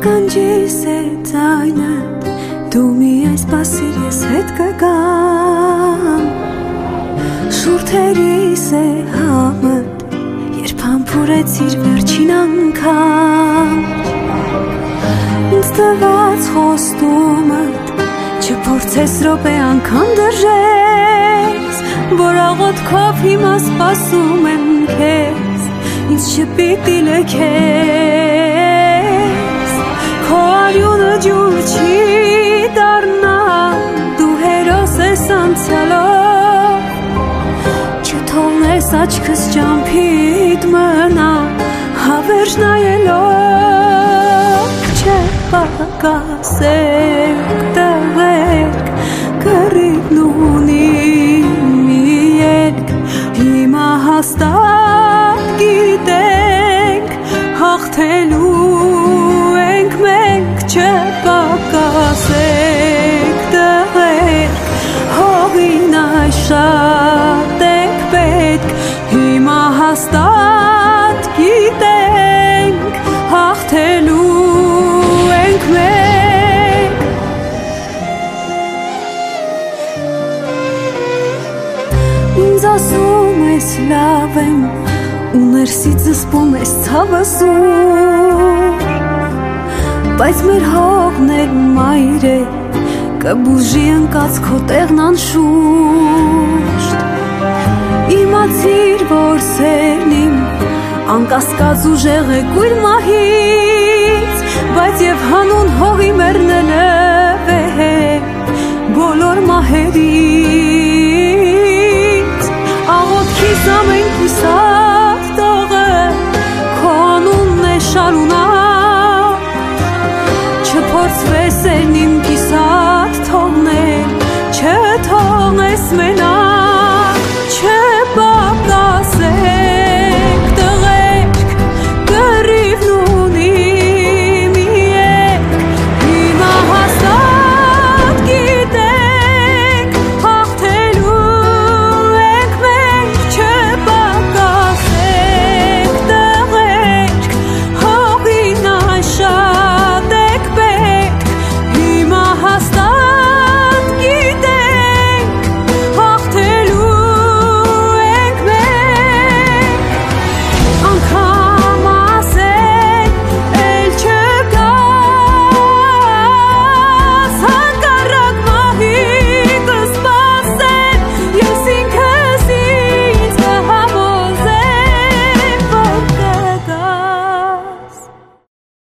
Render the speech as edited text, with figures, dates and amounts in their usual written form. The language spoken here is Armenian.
ականջիս է ձայնդ, դու միայն սպասիր, ես հետ կգամ, շուրթերիս է համդ, երբ համբուրեցիր վերջին անգամ, ինձ տված խոստումդ, չփորձես րոպե անգամ դրժես, որ աղոթքով հիմա սպասում եմ քեզ, ինձ չպիտի լքես, քո արյունը ջուր չի դառնա, դու հերոս ես անցյալով, չթողնես աչքս ճամփիդ մնա, հավերժ նայելով, չպակասեք տղերք, կռիվն ունի մի երկ, հիմա հաստատ գիտենք, հաղթելու ենք մենք, չպակասեք տղերք, հողին այս շատ ենք պետք, հիմա հաստատ գիտենք, հաղթելու ենք մենք։ Ինձ ասում ես լավ եմ, ու ներսից զսպում ես ցավս ուր, բայց մեր հողն էլ մայր է, կբուժի ընկած քո տեղն անշուշտ, իմացիր, որ սերն իմ անկասկած ուժեղ է կույր մահից, բայց և հանուն հողի մեռնել է բոլոր մահերից, աղոթքիս ամեն հուսա